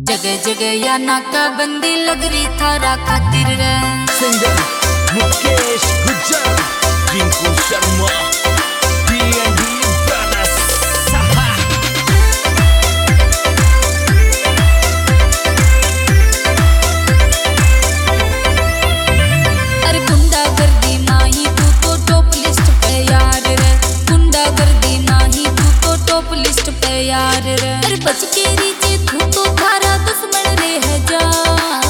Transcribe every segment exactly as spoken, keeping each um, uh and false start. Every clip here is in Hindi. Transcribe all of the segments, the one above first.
जगह जगह या नाका बंदी लग रही थारा खातिर रे। Singer Mukesh Gujjar, Rinku Sharma, D and D brothers. अरे गुंडा गर्दी माही तू तो टॉप लिस्ट पे यार रे, गुंडा गर्दी माही तू तो टॉप लिस्ट पे यार रे। अरे बच के रीचे तू तो थारा दुश्मन रे हजार।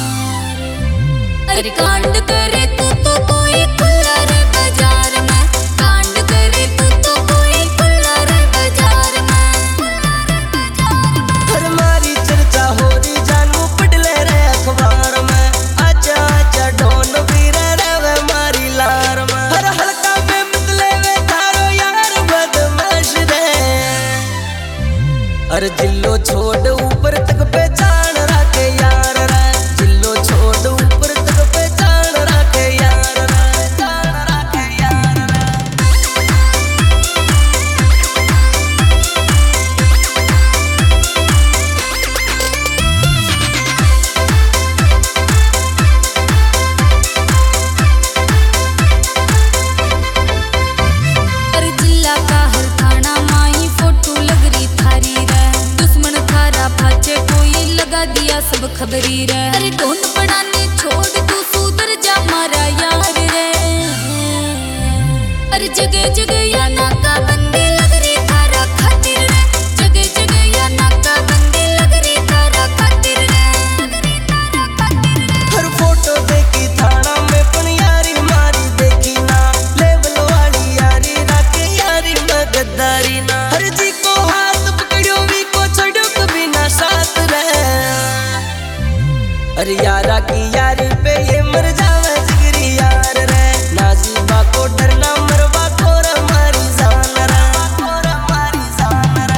अरे कांड करे तू तो कोई खुला रे बाजार में, कांड करे तू तो कोई खुला रे बाजार में। हर मारी चर्चा हो रही जानू पटले रे अखबार में, आजा आजा ढोल भी रे वे मारी लार में। हर हल्का में मतले वे थारो यार बदमाश रे। अरे जिल्लो छोड़ ऊपर तक पहचान रखे यार रे, जिल्लो छोड़ ऊपर तक पहचान रखे यार रे, पहचान रखे यार रे। अरे जिला का हर थाना माही फोटो लग रही थारी रे, दुश्मन थारा फाचे कोई लगा दिया सब खबरी रे। अरे ढूंढ पड़ाने छोड़ तू सुधर जा मारा यार रे। अरे जगह जगह या नाका बंदी लग रही थारा खातिर रे, जगह जगह या नाका बंदी लग रही थारा खातिर रे, लग रही थारा खातिर रे। हर फोटो देखी थाना में पण यारी मारी देखी ना, लेवल वाली यारी राखे यारी में गद्दारी ना। हर जी को हाथ पकड़ो वी को छोड़ो कभी ना साथ रे। अरे यारा की यारी पे ये मर जावे जिगरी यार रे, नाजीबा को डरना मरवा खोर मारी जान रे, खोर मारी जान रे।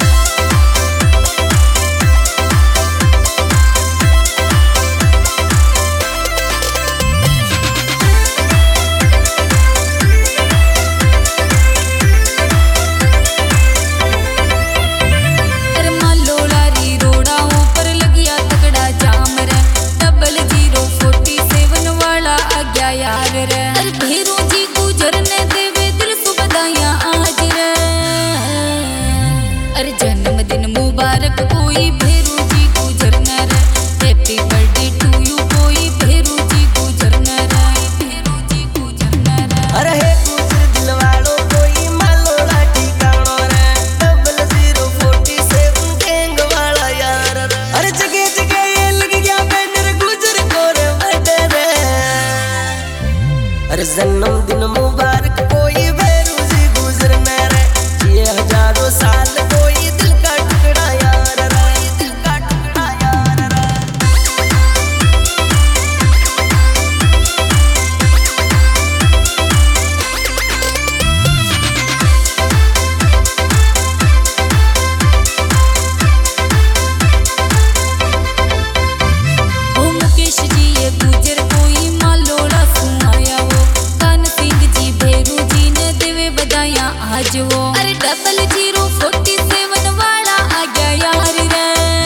अरे मालोलारी रोड़ा ऊपर लगिया तगड़ा जाम रे, डबल जीरो फोर्टी सेवन वाला आ गया यार रे। अरे भेरू जी गुजरने देवे दिल सुबदाया आज रे। अरे जन्मदिन मुबारक कोई भेरू जी गुजरने रे, हैप्पी बर्थडे टू यू कोई भेरू जी गुजरने रे, भेरू जी गुजरने रे। अरे हे गुजर दिल वालों कोई मालोड़ा ठिकानो रे, double zero forty seven gang वाला यार रे। अरे जगह जगह ये लग गया बैनर गुजर को रे बर्थडे रे। अरे जन्मदिन मुबारक कोई भैरू जी गुजरने रे, ये हजारों साल कोई दिल का टुकड़ा यार रे, दिल का टुकड़ा यार रे। ओ मुकेश जी ये गुजर कोई मालोड़ा सुनाया वो, कान सिंह जी भेरू जी ने देवे बधाइयां आज वो। अरे डबल जीरो फोर्टी सेवन वाला आ गया यार रे।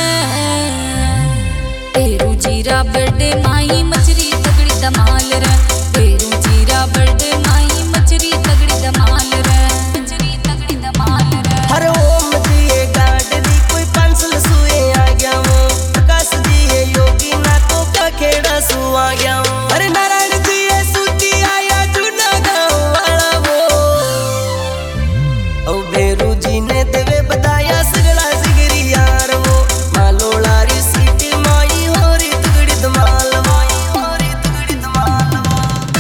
भेरू जी रा बर्थडे माही मचरी तगड़ी धमाल रे, भेरू जी रा बर्थडे माही मचरी तगड़ी धमाल रे, मचरी तगड़ी धमाल रे। हर ओम जी ये गार्ड दी कोई पांसल सुए आ गया वो, प्रकाश जी ये योगी ना तो का खेड़ा सु आ गया वो। अरे नारायण जी ये सूती आया चुना गाँव वाला वो, ओ भेरू जी ने देवे बताया सगड़ा जिगरी यार वो, मालोड़ा री सीटी माई हो री तगड़ी धमाल माई हो री तगड़ी धमाल वो।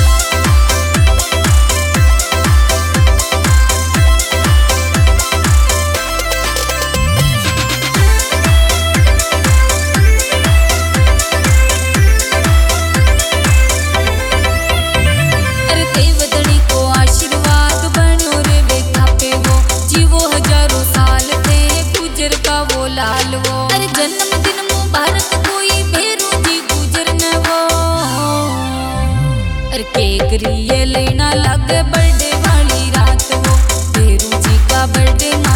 अरे देवदड़ी को आशीर्वाद बनो रे बेटा पे वो, जीवो हजारों साल थे गुजर का वो लाल वो। अरे जन्मदिन मुबारक कोई भेरू जी गुजरने वो। अरे केक रिये लेना लग बर्थडे वाली रात वो, भेरू जी का बर्थडे